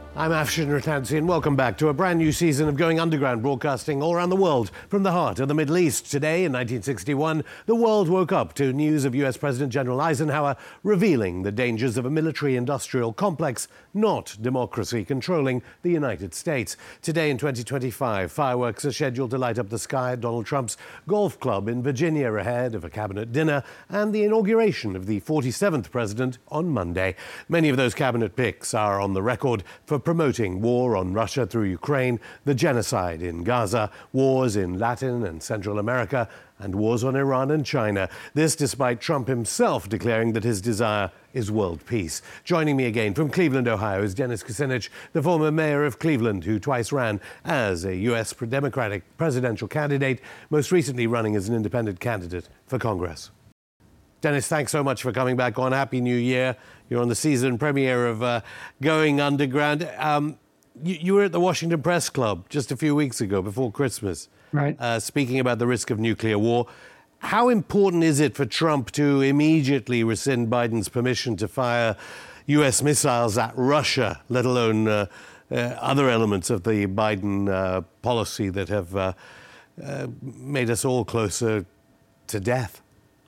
I'm Afshin Rattansi, and welcome back to a brand new season of Going Underground, broadcasting all around the world from the heart of the Middle East. Today, in 1961, the world woke up to news of US President General Eisenhower revealing the dangers of a military-industrial complex, not democracy, controlling the United States. Today, in 2025, fireworks are scheduled to light up the sky at Donald Trump's golf club in Virginia ahead of a cabinet dinner and the inauguration of the 47th president on Monday. Many of those cabinet picks are on the record for promoting war on Russia through Ukraine, the genocide in Gaza, wars in Latin and Central America, and wars on Iran and China. This despite Trump himself declaring that his desire is world peace. Joining me again from Cleveland, Ohio, is Dennis Kucinich, the former mayor of Cleveland, who twice ran as a U.S. Democratic presidential candidate, most recently running as an independent candidate for Congress. Dennis, thanks so much for coming back on. Happy New Year. You're on the season premiere of Going Underground. You were at the Washington Press Club just a few weeks ago, before Christmas, right? Speaking about the risk of nuclear war. How important is it for Trump to immediately rescind Biden's permission to fire U.S. missiles at Russia, let alone other elements of the Biden policy that have made us all closer to death?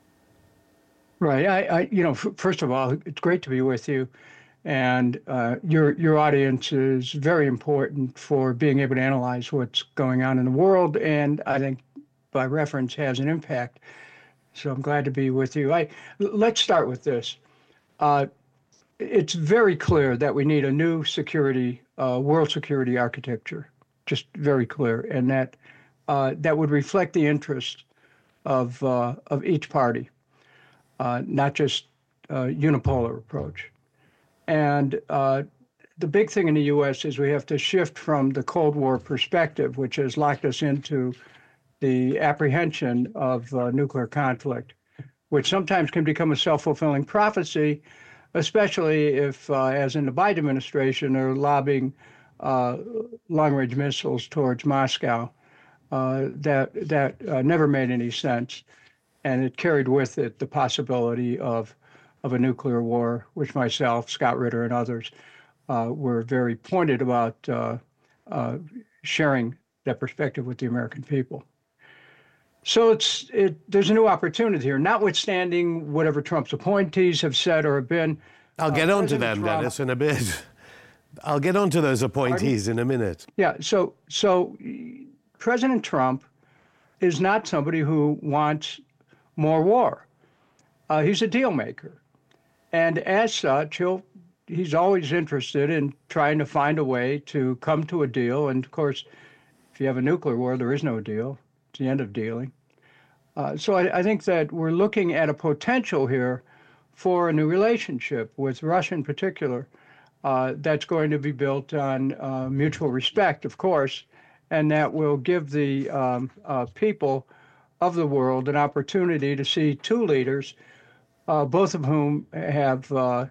Right. First of all, it's great to be with you, and your audience is very important for being able to analyze what's going on in the world, and I think by reference has an impact. So I'm glad to be with you. Let's start with this. It's very clear that we need a new world security architecture, just very clear, and that would reflect the interest of each party. Not just a unipolar approach. And the big thing in the U.S. is we have to shift from the Cold War perspective, which has locked us into the apprehension of nuclear conflict, which sometimes can become a self-fulfilling prophecy, especially if, as in the Biden administration, they're lobbing long-range missiles towards Moscow. That never made any sense. And it carried with it the possibility of a nuclear war, which myself, Scott Ritter, and others were very pointed about sharing that perspective with the American people. So there's a new opportunity here, notwithstanding whatever Trump's appointees have said or have been. I'll get on to them, Dennis, in a bit. I'll get on to those appointees in a minute. Yeah, so President Trump is not somebody who wants more war. He's a deal maker. And as such, he's always interested in trying to find a way to come to a deal. And of course, if you have a nuclear war, there is no deal. It's the end of dealing. So I think that we're looking at a potential here for a new relationship with Russia in particular that's going to be built on mutual respect, of course, and that will give the people of the world an opportunity to see two leaders, both of whom have a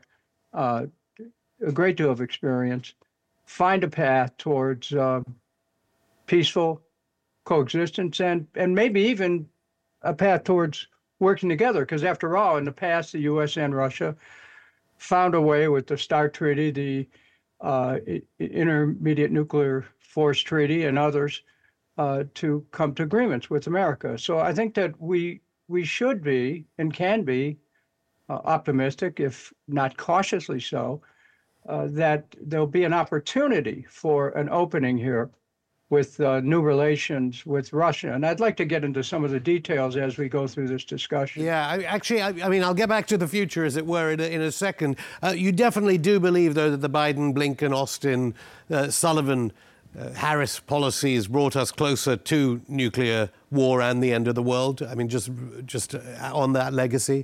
great deal of experience, find a path towards peaceful coexistence and maybe even a path towards working together. Because after all, in the past, the U.S. and Russia found a way with the START Treaty, the Intermediate Nuclear Force Treaty, and others, to come to agreements with America. So I think that we should be and can be optimistic, if not cautiously so, that there'll be an opportunity for an opening here with new relations with Russia. And I'd like to get into some of the details as we go through this discussion. Yeah, I mean, I'll get back to the future, as it were, in a second. You definitely do believe, though, that the Biden, Blinken, Austin, Sullivan, Harris policies brought us closer to nuclear war and the end of the world? I mean, just on that legacy?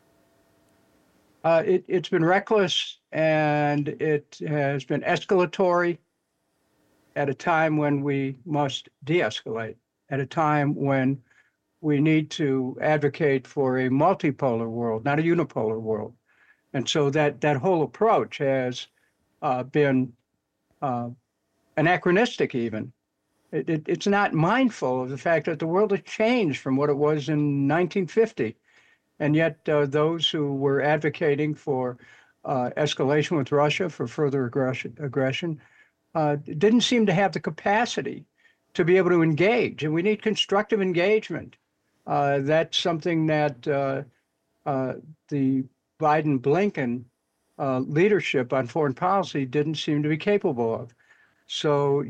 It's been reckless, and it has been escalatory at a time when we must de-escalate, at a time when we need to advocate for a multipolar world, not a unipolar world. And so that whole approach has been anachronistic even. It's not mindful of the fact that the world has changed from what it was in 1950. And yet those who were advocating for escalation with Russia, for further aggression, didn't seem to have the capacity to be able to engage. And we need constructive engagement. That's something that the Biden-Blinken leadership on foreign policy didn't seem to be capable of. So,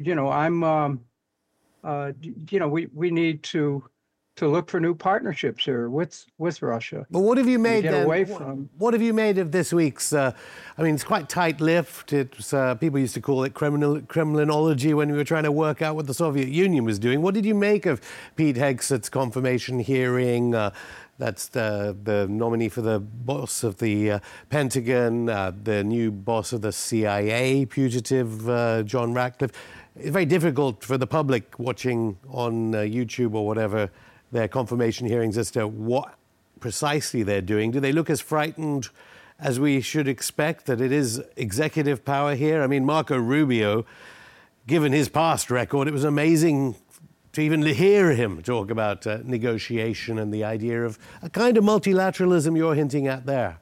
we need to look for new partnerships here with Russia. But what have you made get then? Away from... What have you made of this week's? It's quite tight-lipped. It's people used to call it Kremlinology when we were trying to work out what the Soviet Union was doing. What did you make of Pete Hegseth's confirmation hearing? That's the nominee for the boss of the Pentagon, the new boss of the CIA, fugitive John Ratcliffe. It's very difficult for the public watching on YouTube or whatever their confirmation hearings as to what precisely they're doing. Do they look as frightened as we should expect that it is executive power here? I mean, Marco Rubio, given his past record, it was amazing to even hear him talk about negotiation and the idea of a kind of multilateralism you're hinting at there.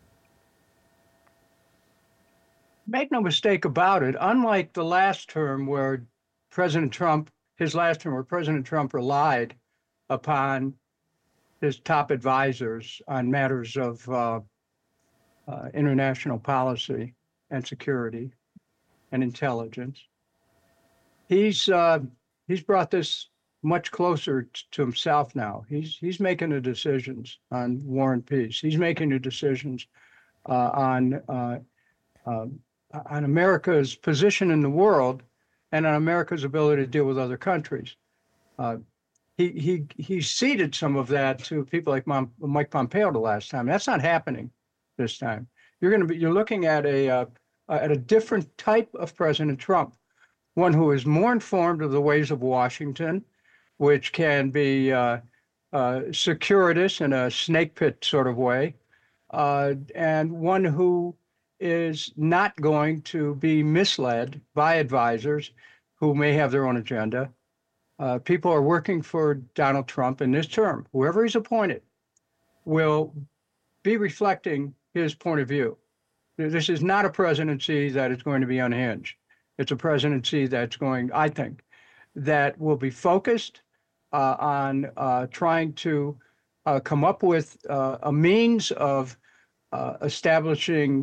Make no mistake about it, unlike the last term where President Trump relied upon his top advisors on matters of international policy and security and intelligence. He's brought this much closer to himself now. He's making the decisions on war and peace. He's making the decisions on America's position in the world and on America's ability to deal with other countries. He ceded some of that to people like Mike Pompeo the last time. That's not happening this time. You're looking at a different type of President Trump, one who is more informed of the ways of Washington, which can be circuitous in a snake pit sort of way, and one who is not going to be misled by advisors who may have their own agenda. People are working for Donald Trump in this term. Whoever he's appointed will be reflecting his point of view. This is not a presidency that is going to be unhinged. It's a presidency that's going, I think, that will be focused on trying to come up with a means of establishing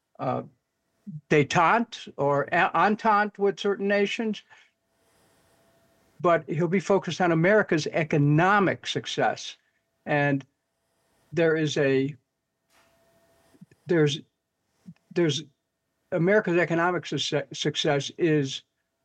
détente or entente with certain nations, but he'll be focused on America's economic success. And there's America's economic success is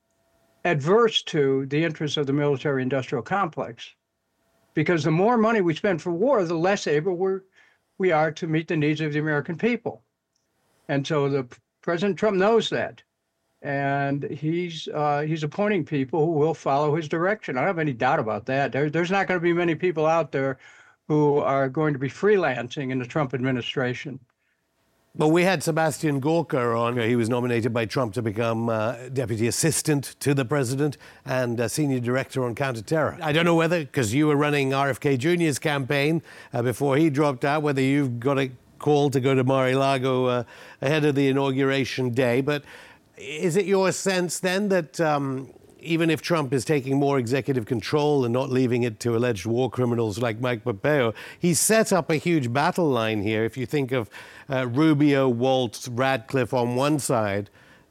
adverse to the interests of the military-industrial complex, because the more money we spend for war, the less able we are to meet the needs of the American people. And so the President Trump knows that, and he's appointing people who will follow his direction. I don't have any doubt about that. There's not going to be many people out there who are going to be freelancing in the Trump administration. Well, we had Sebastian Gorka on. He was nominated by Trump to become deputy assistant to the president and senior director on counterterror. I don't know whether, because you were running RFK Jr.'s campaign before he dropped out, whether you've got a call to go to Mar-a-Lago ahead of the inauguration day. But is it your sense then that even if Trump is taking more executive control and not leaving it to alleged war criminals like Mike Pompeo, he's set up a huge battle line here? If you think of Rubio, Waltz, Radcliffe on one side,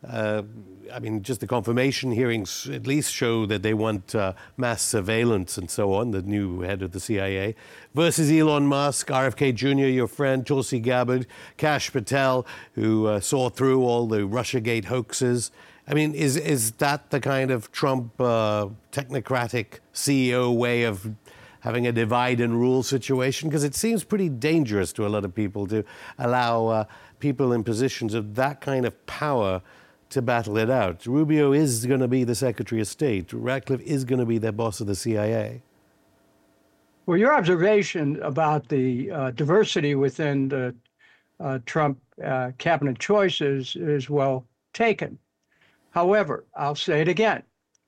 just the confirmation hearings at least show that they want mass surveillance and so on, the new head of the CIA, versus Elon Musk, RFK Jr., your friend, Tulsi Gabbard, Kash Patel, who saw through all the Russiagate hoaxes. I mean, is that the kind of Trump technocratic CEO way of having a divide and rule situation? Because it seems pretty dangerous to a lot of people to allow people in positions of that kind of power to battle it out. Rubio is going to be the Secretary of State. Ratcliffe is going to be their boss of the CIA. Well, your observation about the diversity within the Trump cabinet choices is well taken. However, I'll say it again.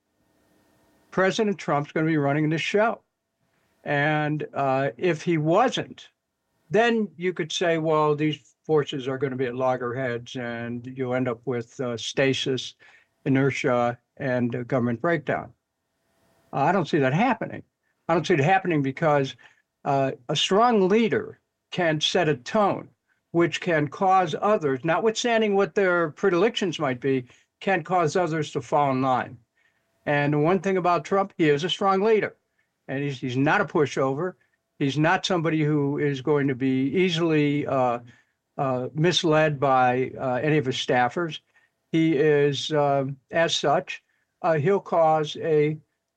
President Trump's going to be running this show. And if he wasn't, then you could say, well, these forces are going to be at loggerheads, and you end up with stasis, inertia, and government breakdown. I don't see that happening. I don't see it happening because a strong leader can set a tone, which can cause others, notwithstanding what their predilections might be, can cause others to fall in line. And the one thing about Trump, he is a strong leader, and he's not a pushover. He's not somebody who is going to be easily misled by any of his staffers. He is, as such, he'll cause a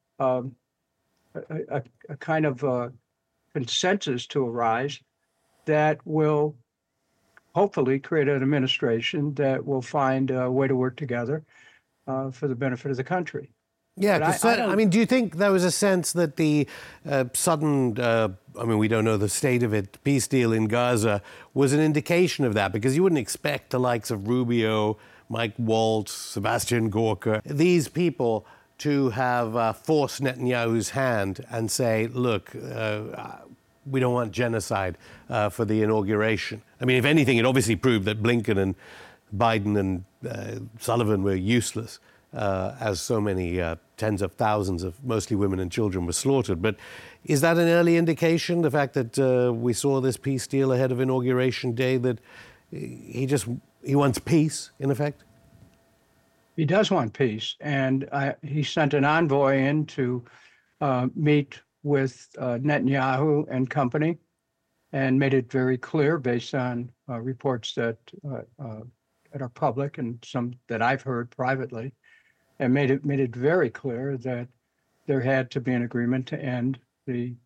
kind of consensus to arise that will hopefully create an administration that will find a way to work together for the benefit of the country. Yeah, I mean, do you think there was a sense that the sudden, I mean, we don't know the state of it, peace deal in Gaza was an indication of that? Because you wouldn't expect the likes of Rubio, Mike Waltz, Sebastian Gorka, these people to have forced Netanyahu's hand and say, look, we don't want genocide for the inauguration. I mean, if anything, it obviously proved that Blinken and Biden and Sullivan were useless, as so many tens of thousands of mostly women and children were slaughtered. But is that an early indication, the fact that we saw this peace deal ahead of Inauguration Day, that he wants peace, in effect? He does want peace, and he sent an envoy in to meet with Netanyahu and company, and made it very clear, based on reports that are public and some that I've heard privately, and made it very clear that there had to be an agreement to end the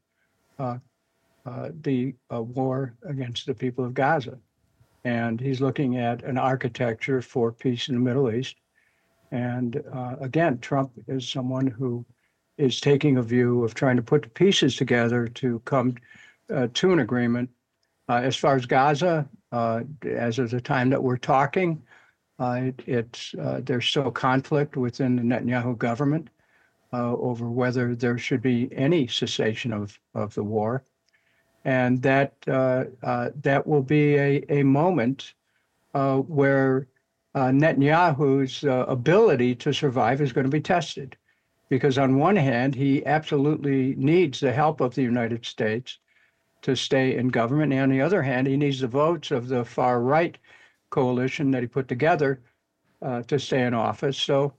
war against the people of Gaza. And he's looking at an architecture for peace in the Middle East. And again, Trump is someone who is taking a view of trying to put the pieces together to come to an agreement. As far as Gaza, as of the time that we're talking, there's still conflict within the Netanyahu government over whether there should be any cessation of the war. And that will be a moment where Netanyahu's ability to survive is going to be tested. Because on one hand, he absolutely needs the help of the United States to stay in government. And on the other hand, he needs the votes of the far-right coalition that he put together to stay in office. So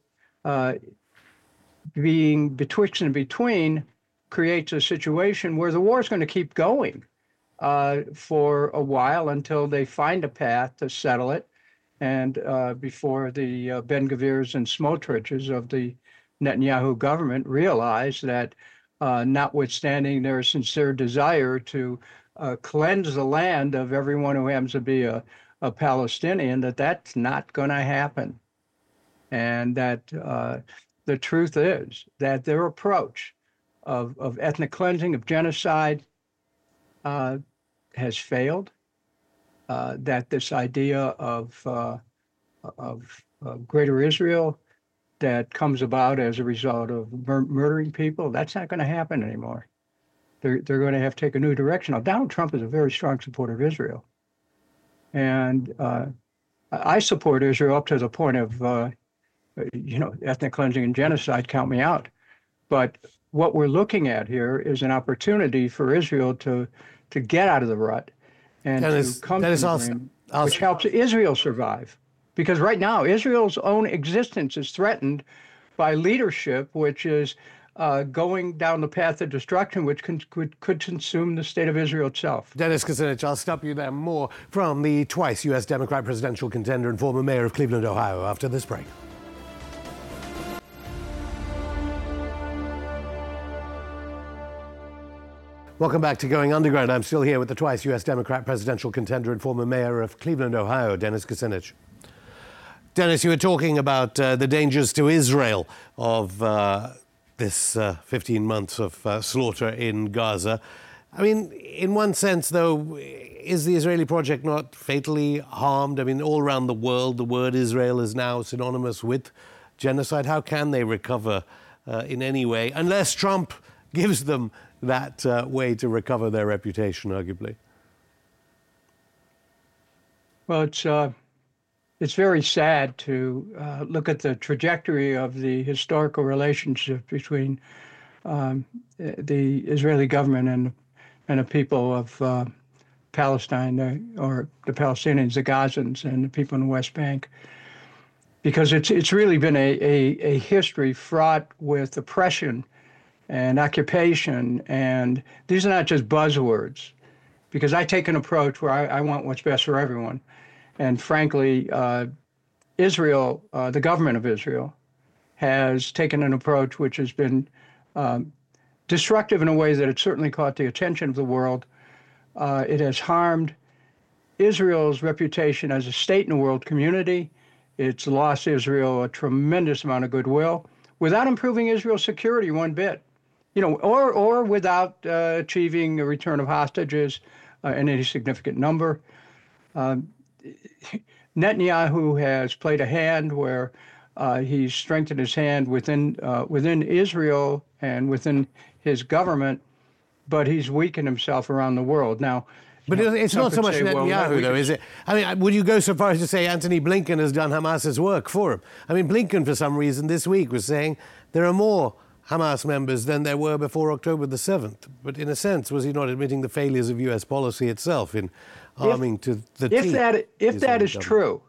being betwixt and between creates a situation where the war is going to keep going for a while until they find a path to settle it. And before the Ben-Gvirs and Smotriches of the Netanyahu government realize that notwithstanding their sincere desire to cleanse the land of everyone who happens to be a Palestinian, that's not going to happen. And that the truth is that their approach of ethnic cleansing, of genocide, has failed. That this idea of Greater Israel that comes about as a result of murdering people, that's not going to happen anymore. They're going to have to take a new direction. Now, Donald Trump is a very strong supporter of Israel. And I support Israel up to the point of, ethnic cleansing and genocide, count me out. But what we're looking at here is an opportunity for Israel to get out of the rut and to come to an agreement which helps Israel survive. Because right now, Israel's own existence is threatened by leadership, which is going down the path of destruction, which could consume the state of Israel itself. Dennis Kucinich, I'll stop you there. More from the twice U.S. Democrat presidential contender and former mayor of Cleveland, Ohio, after this break. Welcome back to Going Underground. I'm still here with the twice U.S. Democrat presidential contender and former mayor of Cleveland, Ohio, Dennis Kucinich. Dennis, you were talking about the dangers to Israel of this 15 months of slaughter in Gaza. I mean, in one sense, though, is the Israeli project not fatally harmed? I mean, all around the world, the word Israel is now synonymous with genocide. How can they recover in any way, unless Trump gives them that way to recover their reputation, arguably? Well, it's very sad to look at the trajectory of the historical relationship between the Israeli government and the people of Palestine, or the Palestinians, the Gazans, and the people in the West Bank, because it's really been a history fraught with oppression and occupation, and these are not just buzzwords. Because I take an approach where I want what's best for everyone, and frankly, Israel, the government of Israel, has taken an approach which has been destructive in a way that it certainly caught the attention of the world. It has harmed Israel's reputation as a state in the world community. It's lost Israel a tremendous amount of goodwill without improving Israel's security one bit, or without achieving a return of hostages in any significant number. Netanyahu has played a hand where he's strengthened his hand within Israel and within his government, but he's weakened himself around the world. Now, but it's not so much Netanyahu, though, is it? I mean, would you go so far as to say Antony Blinken has done Hamas's work for him? I mean, Blinken, for some reason, this week was saying there are more Hamas members than there were before October the 7th. But in a sense, was he not admitting the failures of U.S. policy itself in arming to the teeth? If that is true,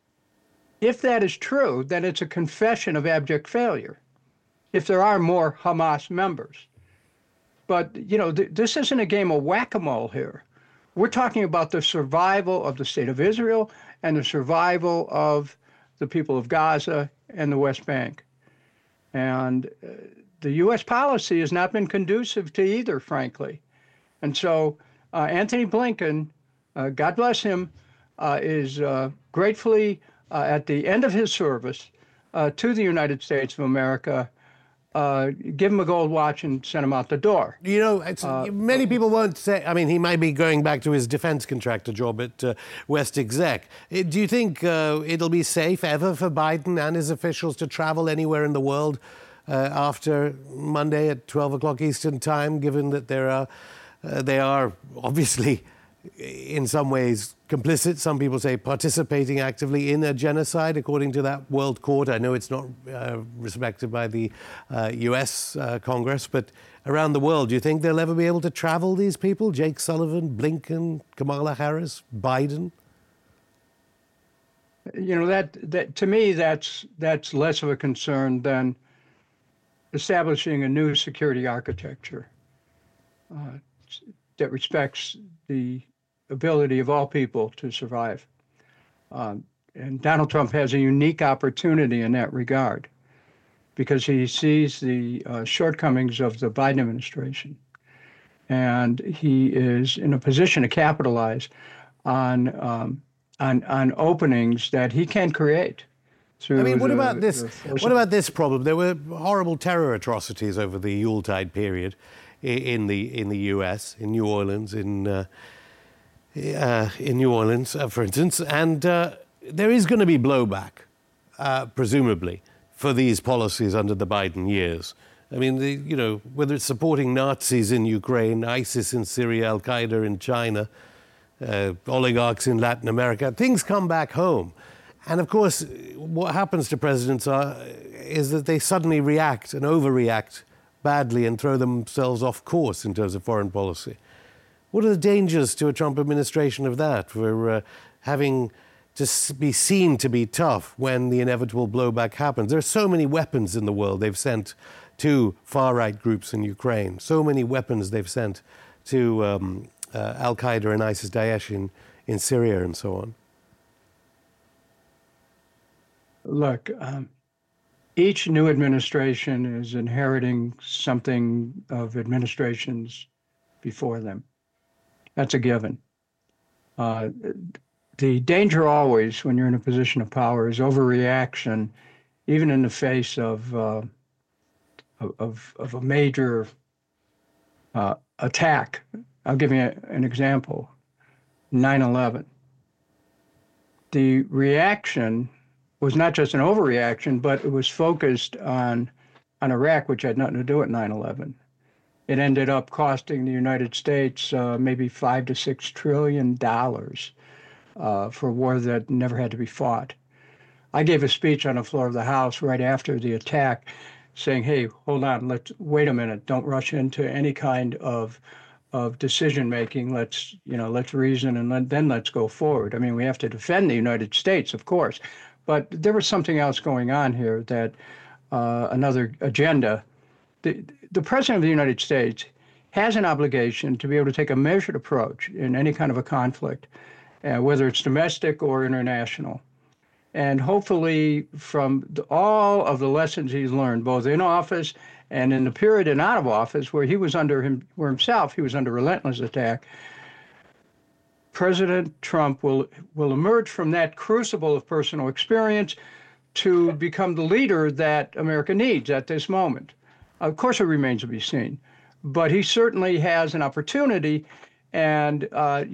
then it's a confession of abject failure. If there are more Hamas members. But, this isn't a game of whack-a-mole here. We're talking about the survival of the state of Israel and the survival of the people of Gaza and the West Bank. And the U.S. policy has not been conducive to either, frankly. And so Antony Blinken, God bless him, is gratefully at the end of his service to the United States of America, give him a gold watch and send him out the door. Many people won't say, I mean, he might be going back to his defense contractor job at West Exec. Do you think it'll be safe ever for Biden and his officials to travel anywhere in the world after Monday at 12 o'clock Eastern time, given that they are obviously in some ways complicit, some people say participating actively in a genocide, according to that World Court? I know it's not respected by the US Congress, but around the world, do you think they'll ever be able to travel, these people? Jake Sullivan, Blinken, Kamala Harris, Biden? That to me, that's less of a concern than establishing a new security architecture that respects the ability of all people to survive. And Donald Trump has a unique opportunity in that regard because he sees the shortcomings of the Biden administration. And he is in a position to capitalize on openings that he can create. What about this problem? There were horrible terror atrocities over the Yuletide period in the U.S., in New Orleans, for instance, and there is going to be blowback, presumably, for these policies under the Biden years. I mean, whether it's supporting Nazis in Ukraine, ISIS in Syria, Al Qaeda in China, oligarchs in Latin America, things come back home. And of course, what happens to presidents is that they suddenly react and overreact badly and throw themselves off course in terms of foreign policy. What are the dangers to a Trump administration of that, for having to be seen to be tough when the inevitable blowback happens? There are so many weapons in the world they've sent to far-right groups in Ukraine, so many weapons they've sent to Al Qaeda and ISIS Daesh in Syria and so on. Look, each new administration is inheriting something of administrations before them. That's a given. The danger always, when you're in a position of power, is overreaction, even in the face of a major attack. I'll give you an example. 9/11. The reaction was not just an overreaction, but it was focused on Iraq, which had nothing to do with 9/11. It ended up costing the United States maybe $5 to $6 trillion for a war that never had to be fought. I gave a speech on the floor of the House right after the attack saying, hey, hold on, wait a minute, don't rush into any kind of decision making. Let's reason and then let's go forward. I mean, we have to defend the United States, of course, but there was something else going on here, that another agenda. The President of the United States has an obligation to be able to take a measured approach in any kind of a conflict, whether it's domestic or international. And hopefully from all of the lessons he's learned, both in office and in the period and out of office where he was under relentless attack, President Trump will emerge from that crucible of personal experience to become the leader that America needs at this moment. Of course, it remains to be seen, but he certainly has an opportunity. And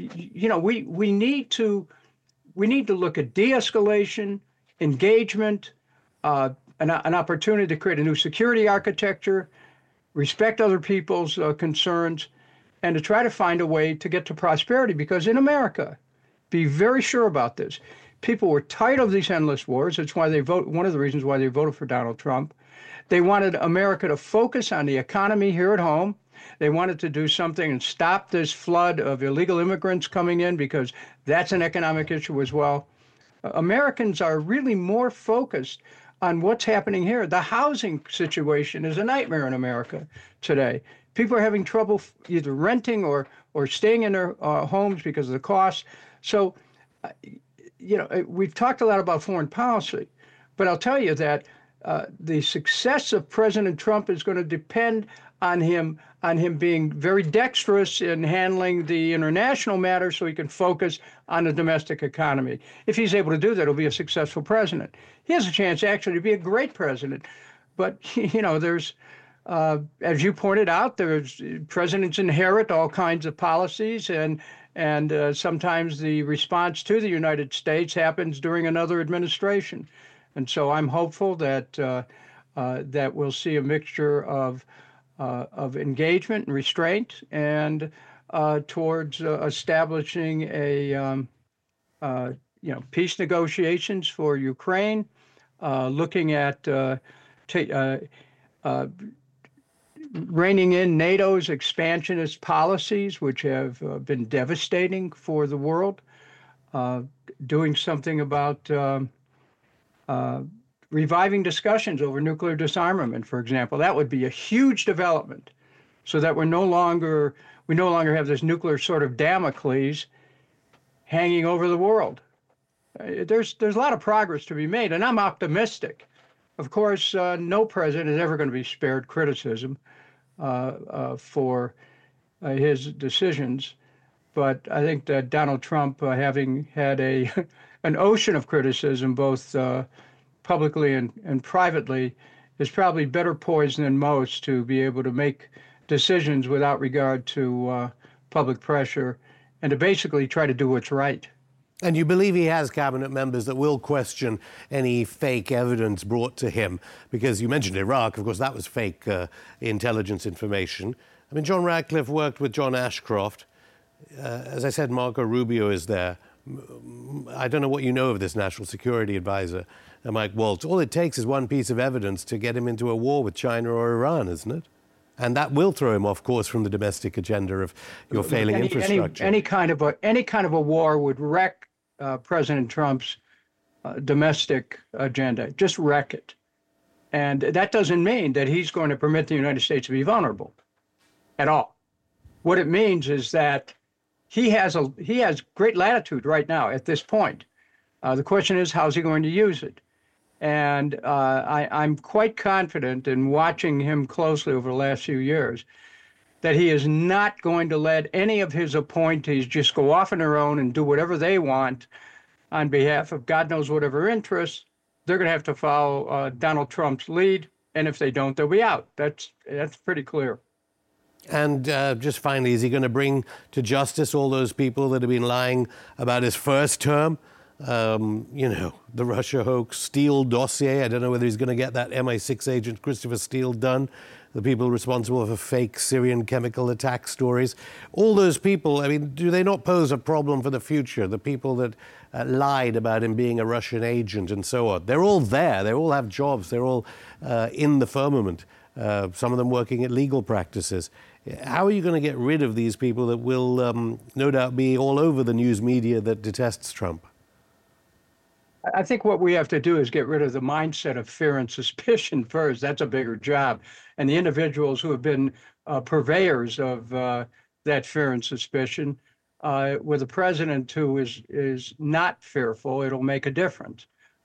we need to look at de-escalation, engagement, an opportunity to create a new security architecture, respect other people's concerns, and to try to find a way to get to prosperity. Because in America, be very sure about this, people were tired of these endless wars. It's why one of the reasons why they voted for Donald Trump. They wanted America to focus on the economy here at home. They wanted to do something and stop this flood of illegal immigrants coming in, because that's an economic issue as well. Americans are really more focused on what's happening here. The housing situation is a nightmare in America today. People are having trouble either renting or staying in their homes because of the cost. So, we've talked a lot about foreign policy, but I'll tell you that the success of President Trump is going to depend on him being very dexterous in handling the international matters so he can focus on the domestic economy. If he's able to do that, he'll be a successful president. He has a chance actually to be a great president. But, there's, as you pointed out, presidents inherit all kinds of policies, and sometimes the response to the United States happens during another administration. And so I'm hopeful that we'll see a mixture of engagement and restraint, and towards establishing a peace negotiations for Ukraine, looking at reining in NATO's expansionist policies, which have been devastating for the world, doing something about reviving discussions over nuclear disarmament, for example. That would be a huge development, so that we no longer have this nuclear sort of Damocles hanging over the world. There's a lot of progress to be made, and I'm optimistic. Of course, no president is ever going to be spared criticism for his decisions, but I think that Donald Trump, having had an ocean of criticism, both publicly and privately, is probably better poised than most to be able to make decisions without regard to public pressure, and to basically try to do what's right. And you believe he has cabinet members that will question any fake evidence brought to him? Because you mentioned Iraq, of course, that was fake intelligence information. I mean, John Ratcliffe worked with John Ashcroft. As I said, Marco Rubio is there. I don't know what you know of this National Security Advisor, Mike Waltz. All it takes is one piece of evidence to get him into a war with China or Iran, isn't it? And that will throw him off course from the domestic agenda of your failing infrastructure. Any kind of a war would wreck President Trump's domestic agenda. Just wreck it. And that doesn't mean that he's going to permit the United States to be vulnerable at all. What it means is that he has great latitude right now at this point. The question is, how's he going to use it? And I'm quite confident in watching him closely over the last few years that he is not going to let any of his appointees just go off on their own and do whatever they want on behalf of God knows whatever interests. They're going to have to follow Donald Trump's lead, and if they don't, they'll be out. That's pretty clear. And just finally, is he going to bring to justice all those people that have been lying about his first term? the Russia hoax, Steele dossier. I don't know whether he's going to get that MI6 agent Christopher Steele done. The people responsible for fake Syrian chemical attack stories. All those people, I mean, do they not pose a problem for the future? The people that lied about him being a Russian agent and so on. They're all there. They all have jobs. They're all in the firmament. Some of them working at legal practices. How are you going to get rid of these people that will no doubt be all over the news media that detests Trump? I think what we have to do is get rid of the mindset of fear and suspicion first. That's a bigger job. And the individuals who have been purveyors of that fear and suspicion, with a president who is not fearful, it'll make a difference.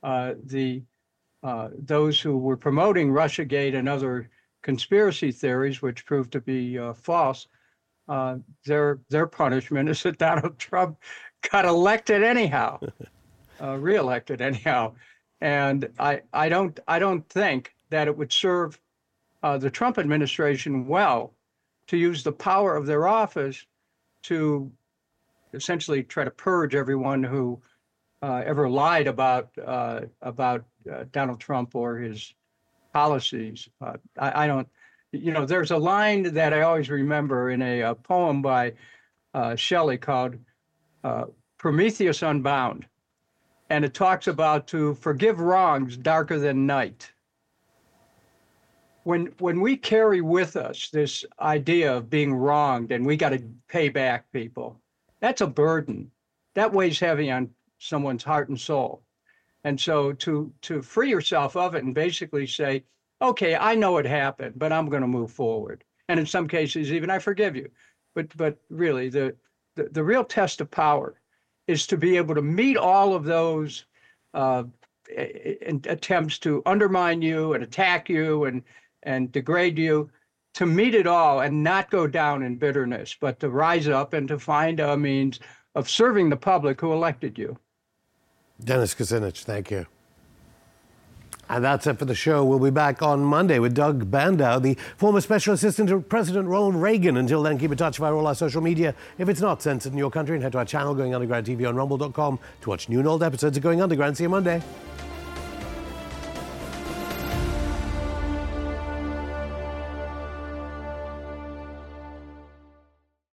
Those who were promoting Russiagate and other conspiracy theories, which proved to be false, their punishment is that Donald Trump got elected anyhow. Reelected anyhow, and I don't think that it would serve the Trump administration well to use the power of their office to essentially try to purge everyone who ever lied about Donald Trump or his policies. I don't. There's a line that I always remember in a poem by Shelley called "Prometheus Unbound." And it talks about to forgive wrongs darker than night. When we carry with us this idea of being wronged and we got to pay back people, that's a burden. That weighs heavy on someone's heart and soul. And so to free yourself of it and basically say, okay, I know it happened, but I'm going to move forward. And in some cases, even I forgive you. But really, the real test of power is to be able to meet all of those attempts to undermine you and attack you and degrade you, to meet it all and not go down in bitterness, but to rise up and to find a means of serving the public who elected you. Dennis Kucinich, thank you. And that's it for the show. We'll be back on Monday with Doug Bandow, the former special assistant to President Ronald Reagan. Until then, keep in touch via all our social media. If it's not censored in your country, and head to our channel, Going Underground TV on Rumble.com, to watch new and old episodes of Going Underground. See you Monday.